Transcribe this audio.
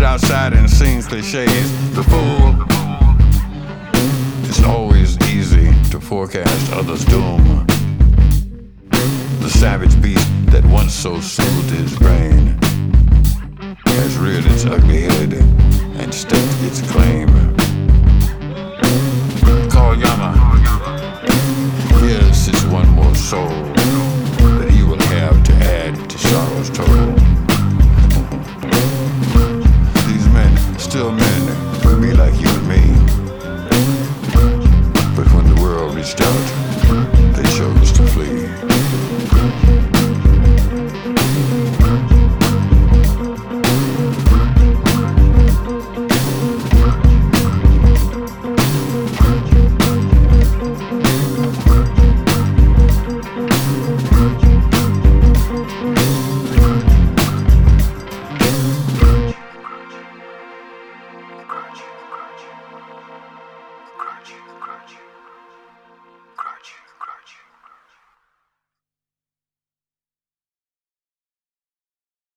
outside and sings cliches. The fool, it's always easy to forecast others' doom. The savage beast that once so soothed his brain has reared its ugly head and staked its claim. Call Yama, here's its one more soul.